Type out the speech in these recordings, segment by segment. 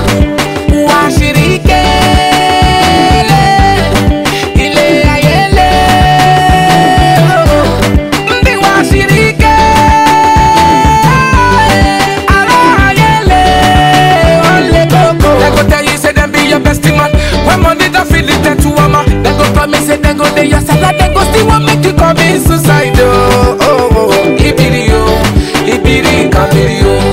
God. Washirike ile ayele ndi washirike ara ayele ole koko. They go tell you say them be your best man. When money don't feel it to mama, they go promise say they go dey your side, they go still want make you commit suicide. Oh oh oh, ibiri oh, ibiri kambiri oh.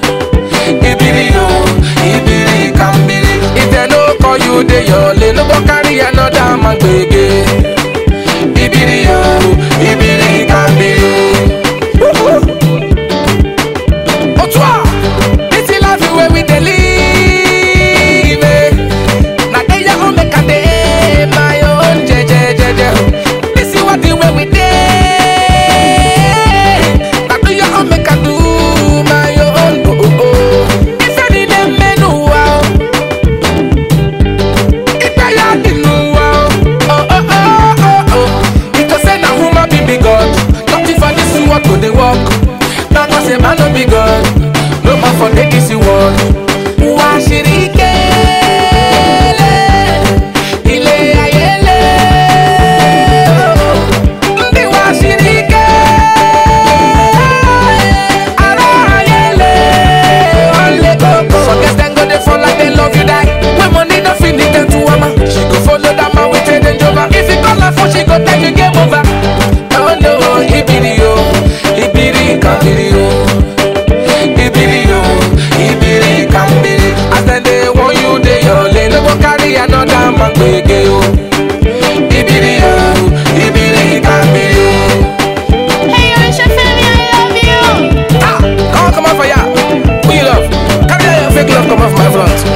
If they no call you, they your no go carry another man gbege. Ibiri yo, ibiri kambiri. Otwa, this is life where we dey live. Na dey your own make I dey my own jeje. This is what the way we dey. Na do your own make I do my own. If any them men who wow. To the walk, not cause a man no be God. No man for the this world. Washirike ile ayele ndi washirike ara ayele ole koko. So guess them go they fall like they love you die. When money no fit need them to woman, she go follow that man with a danger. If you call her for she go tell you game over. Oh no, ibiri yo. Ibiri kambiri. As then they want you, they all they no go carry another man gbege yo. Ibiri kambiri. Hey, Orisha Femi, I love you. Ah, come on for ya. Who you love? Carry your fake love come off my front.